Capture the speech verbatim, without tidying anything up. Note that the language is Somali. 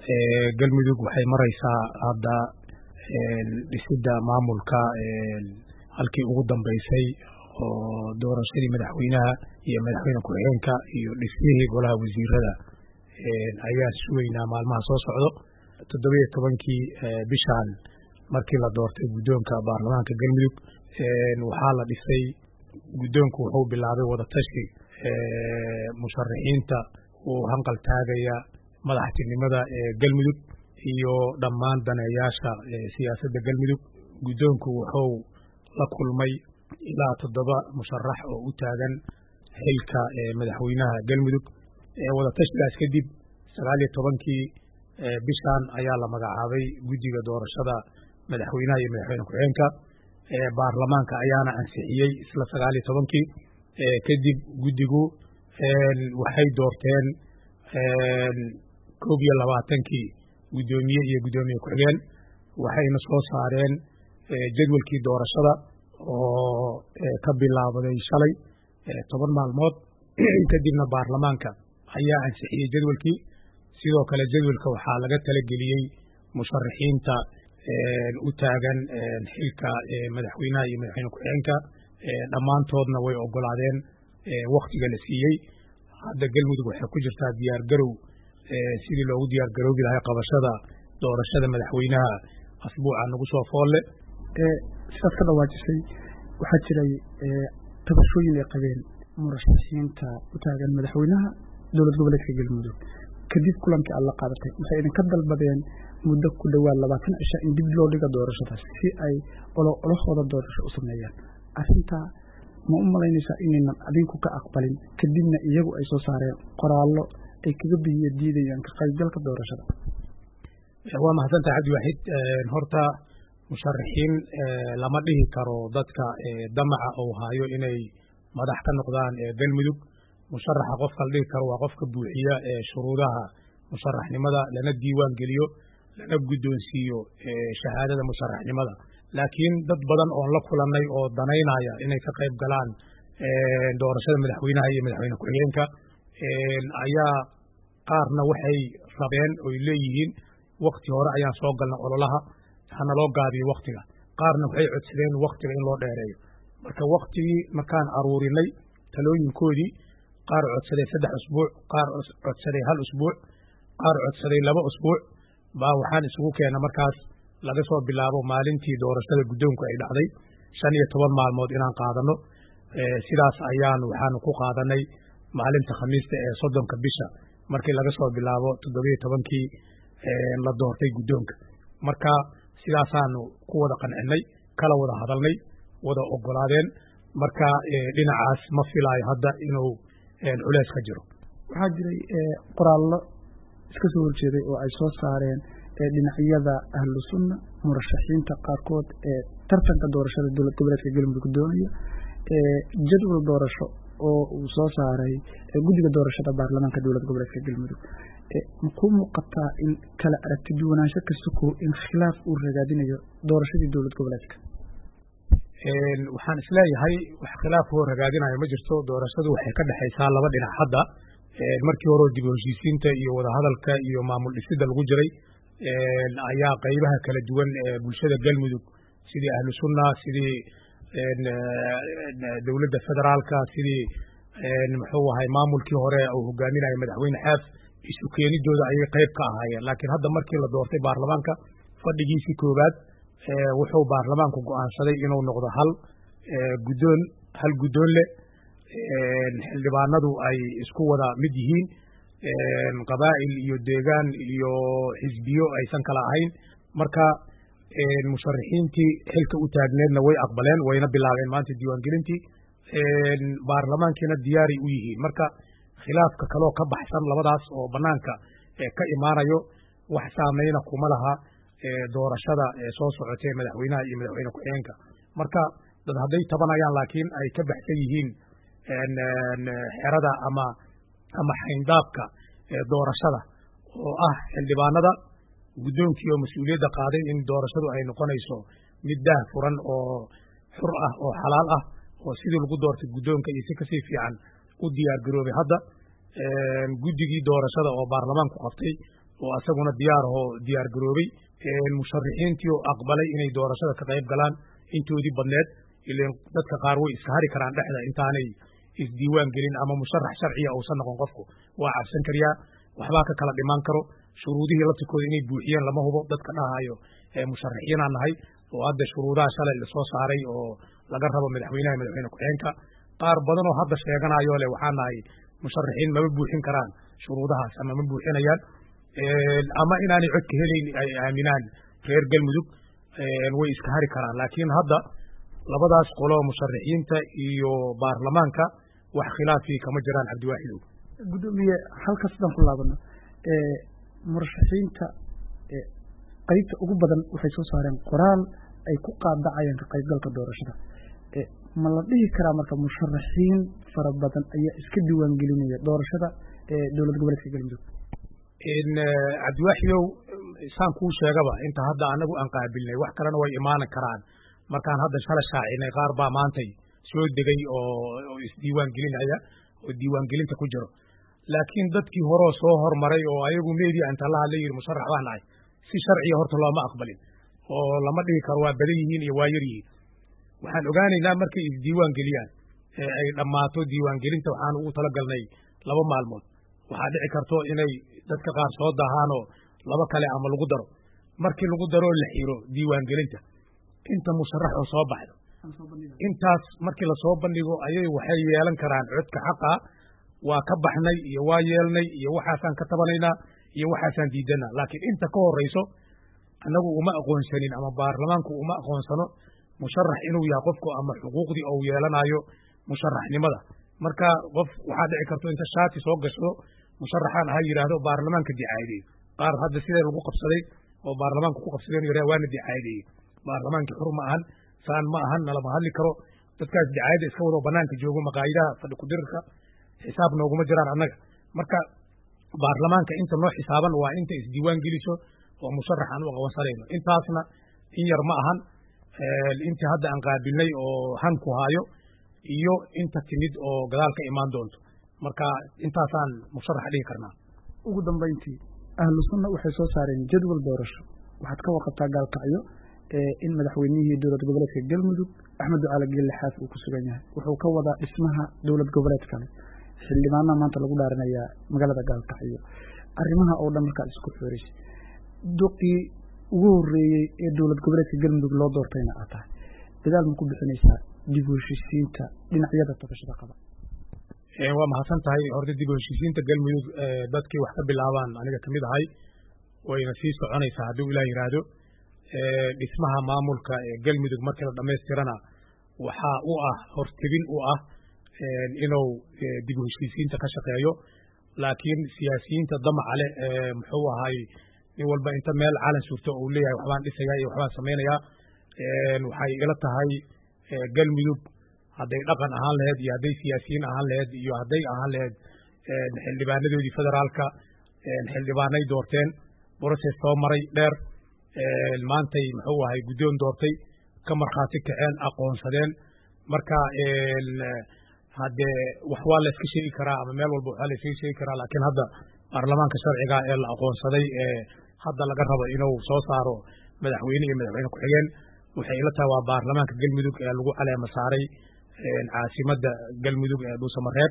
galmudug waxay maraysaa hadda dhisidda maamulka halkii ugu dambeysay oo doorashadii madaxweynaha iyo madaxweyne ku-xigeenka iyo dhismihii golaha wasiirada ayaa sugaynaa maalmaha soo socdo. toddobiyo tobankii bishaan markii la doortay guddoonka baarlamaanka galmudug waxaa la dhisay guddoonku wuxuu bilaabay wadatashi musharaxiinta uu hanqal taagaya madaxtinimada ee galmudug iyo dhammaan daneeyaasha siyaasadda galmudug. guddoonku wuxuu la kulmay ilaa toddoba musharax oo u taagan xilka madaxweynaha galmudug. wadatashigaas kadib sagaal iyo tobankii bishaan ayaa la magacaabay guddiga doorashada madaxweynaha iyo madaxweyne ku-xigeenka. baarlamaanka ayaana ansixiyey isla sagaal iyo tobankii kadib guddigu waxay doorteen koob iyo labaatankii guddoomiye iyo guddoomiye ku-xigeen waxayna soo saareen jadwalkii doorashada oo ka bilaabaday shalay toban maalmood kadibna baarlamaanka ayaa ansixiyey jadwalkii. sidoo kale jadwalka waxaa laga talageliyey musharaxiinta u taagan xilka madaxweynaha iyo madaxweyne ku-xigeenka dhammaantoodna way ogolaadeen waktiga la siiyey. hadda galmudug waxay ku jirtaa diyaar garow sidii loogu diyaar garoobi lahay qabashada doorashada madaxweynaha asbuuca nagu soo foolle. sidaad ka dhawaajisay waxaa jiray tabashooyin ay qabeen murashaxiinta u taagan madaxweynaha dowlad goboleedka galmudug. kadib kulankii aad la qaadatay waxay idinka dalbadeen muddo ku dhowaad labaatan cisha in dib loo dhiga doorashadaas si ay ololahooda doorasho u sameeyaan. arrintaa ma u malaynaysaa inaynan adinku ka aqbalin kadibna iyagu ay soo saareen qoraallo ay kaga biyo diidayaan ka qaybgalka doorashada? waa mahadsantahay cabdiwaaxid. horta musharaxiin lama dhihi karo dadka damaca uu hayo inay madax ka noqdaan galmudug. musharaxa qofka la dhihi karo waa qofka buuxiya shuruudaha musharaxnimada, lana diiwaan geliyo, lana guddoonsiiyo shahaadada musharaxnimada. laakiin dad badan oon la kulannay oo danaynaya inay ka qayb galaan doorashada madaxweynaha iyo madaxweyne ku-xigeenka ayaa qaarna waxay rabeen oy leeyihiin wakti hore ayaan soo galna ololaha hana loo gaabiyo waktiga. qaarna waxay codsadeen waktiga in loo dheereeyo. marka waktigii markaan aruurinay talooyinkoodii, qaar codsaday saddex usbuuc, qaar codsaday hal usbuuc, qaar codsaday laba usbuuc baa waxaan isugu keena markaas laga soo bilaabo maalintii doorashada guddoonku ay dhacday shan iyo toban maalmood inaan qaadano. sidaas ayaan waxaanu ku qaadanay maalinta khamiista ee soddonka bisha markii laga soo bilaabo toddobiyo tobankii la doortay guddoonka. marka sidaasaanu ku wada qancinay, kala wada hadalnay, wada ogolaadeen. marka dhinacaas ma filaayo hadda inuu culeys ka jiro. waxaa jiray qoraallo iska soo horjeeday oo ay soo saareen dhinacyada ahlu sunna murashaxiinta qaarkood ee tartanka doorashada dowlad goboleedka galmudug doonaya jadwal doorasho oo uu soo saaray guddiga doorashada baarlamaanka dowlad goboleedka galmudug. makuu muuqataa in kala aragti duwanaansho kasta ko in khilaaf uu ragaadinayo doorashadii dowlad goboleedka? waxaan isleeyahay wax khilaaf oo ragaadinayo ma jirto. doorashadu waxay ka dhexaysaa laba dhinac. hadda markii hore dib u heshiisiinta iyo wadahadalka iyo maamul dhisidda lagu jiray ayaa qaybaha kala duwan ee bulshada galmudug sidii ahlu sunna, sidii dowladda federaalka, sidii muxuu ahay maamulkii hore uu hogaaminayo madaxweyne xaaf isu keenidooda ayay qayb ka ahaayeen. laakiin hadda markii la doortay baarlamaanka fadhigiisii koowaad wuxuu baarlamaanku go'aansaday inuu noqdo hal guddoon hal guddoon leh, xildhibaanadu ay isku wada mid yihiin, qabaa'il iyo deegaan iyo xisbiyo aysan kala ahayn. marka musharaxiintii xilka u taagneedna way aqbaleen, wayna bilaabeen maanta diiwaangelintii. baarlamaankiina diyaaray u yihiin. marka khilaafka kaloo ka baxsan labadaas oo banaanka ka imaanayo wax saameyna kuma laha doorashada soo socotee madaxweynaha iyo madaxweyne ku-xigeenka. marka dad hadday tabanayaan laakiin ay ka baxsan yihiin xerada ama ama xayndaabka doorashada oo ah xildhibaanada guddoonkii oo mas-uuliyadda qaaday in doorashadu ay noqonayso mid daah furan oo xur ah oo xalaal ah oo sidii lagu doortay guddoonka iyo si kasii fiican u diyaar garoobay. hadda guddigii doorashada oo baarlamaanku qabtay oo asaguna diyaar oo diyaar garoobay musharaxiintii oo aqbalay inay doorashada ka qayb galaan intoodii badneed ileen dadka qaar way iska hari karaan dhexda intaanay isdiiwaan gelin ama musharax sharciya uusan noqon qofku waa cabsan kariyaa waxbaa ka kala dhimaan karo shuruudihii laftirkooda inay buuxiyeen lama hubo dadka dhahayo musharaxiinaan nahay oo hadda shuruudaha shalay lasoo saaray oo laga rabo madaxweynaha madaxweyne ku-xigeenka qaar badan oo hadda sheeganayo le waxaa nahay musharaxiin mama buuxin karaan shuruudahaas ama ma buuxinayaan ama inaanay codka helayn ay aaminaan reer galmudug way iska hari karaan laakiin hadda labadaas qolo musharaxiinta iyo baarlamaanka wax khilaafii kama jiraan cabdiwaaxidow gudoomiye halkaas sidaan ku laabano murashaxiinta qaybta ugu badan waxay soo saareen qoraal ay ku qaadacayaan ka qaybgalka doorashada ma la dhihi karaa marka musharaxiin fara badan ayaa iska diiwaan gelinaya doorashada dowlad goboleedka galmudug cabdiwaaxidow saan kuu sheegaba inta hadda anagu aan qaabilnay wax kalena way imaanan karaan markaan hadda shala shaacinay qaar baa maantay soo degay oo isdiiwaan gelinaya oo diiwaan gelinta ku jiro laakiin dadkii horoo soo hormaray oo ayagu media inta la hadla yiri musharax baa nahay si sharciya horta looma aqbalin oo lama dhihi karo waa badan yihiin iyo waa yar yihiin waxaan ogaanaynaa markay isdiiwaan geliyaan ay dhammaato diiwaan gelinta waxaan ugu talagalnay laba maalmood waxaa dhici karto inay dadka qaar soo daahaanoo laba kale ama lagu daro markii lagu daroo la xiro diiwaan gelinta inta musharax oo soo baxdo intaas markii lasoo bandhigo ayay waxay yeelan karaan codka xaqa waa ka baxnay iyo waa yeelnay iyo waxaasaan ka tabanaynaa iyo waxaasaan diidanaa laakiin inta ka horayso annagu uma aqoonsanin ama baarlamaanku uma aqoonsano musharax inuu yahay qofku ama xuquuqdii ou yeelanayo musharaxnimada marka qof waxaa dhici karto inta shaati soo gashdo musharaxaan aha yidhaahdo baarlamaanka dicaadeeyo qaar hadda sidee lagu qabsaday oo baarlamaanka ku qabsadeen yidhah waana dicaadeeyey baarlamaankii xur ma ahan saan ma ahan nalama hadli karo dadkaas dicaayada iska wado banaanka joogo maqaayidaha fadhi kudirirka xisaab nooguma jiraan annaga marka baarlamaanka inta noo xisaaban waa inta isdiiwaan geliso oo musharax aan u aqoonsanayno intaasna in yar ma ahan intii hadda aan qaabilnay oo han ku haayo iyo inta timid oo gadaal ka imaan doonto marka intaasaan musharax dhihi karnaa ugu dambayntii ahlu sunna waxay soo saareen jadwal doorasho waxaad ka warqabtaa gaalkacyo in madaxweynihii dowlad goboleedka galmudug axmed ducaale geelle xaaf uu ku sugan yahay wuxuu ka wadaa dhismaha dowlad goboleed kale xildhibaanaha maanta lagu dhaaranayaa magaalada gaalkacyo arrimaha oo dhan markaad isku xooreysay duqii ugu horreeyey ee dowlad goboleedka galmudug loo doortayna aad tahay dadaal ma ku bixinaysaa dib u heshiisiinta dhinacyada tabashada qaba waa mahadsan tahay horta dib u heshiisiinta galmudug dadkii wax ka bilaabaan aniga kamid ahay wayna sii soconaysaa hadduu ilaah yidhaahdo dhismaha maamulka ee galmudug markii la dhammaystirana waxaa u ah hortebin u ah inuu dib u heshiisiinta ka shaqeeyo laakiin siyaasiyiinta damaca leh muxuu ahay nin walba inta meel calan surto uu leeyahay waxbaan dhisayaa iyo waxbaan samaynayaa waxay ila tahay galmudug hadday dhaqan ahaan laheyd iyo hadday siyaasiyiin ahaan laheyd iyo hadday ahaan laheyd xildhibaanadoodii federaalka xildhibaanay doorteen broses soo maray dheer maantay muxuu ahay guddoon doortay ka markhaati kaceen aqoonsadeen marka haddee wax waa la iska sheegi karaa ama meel walba waxaa la iskaga sheegi karaa laakiin hadda baarlamaanka sharciga ee la aqoonsaday ee hadda laga rabo inuu soo saaro madaxweyne iyo madaxweyne ku-xigeen waxay ila tahay waa baarlamaanka galmudug ee lagu caleema saaray caasimadda galmudug ee dhuusamareeb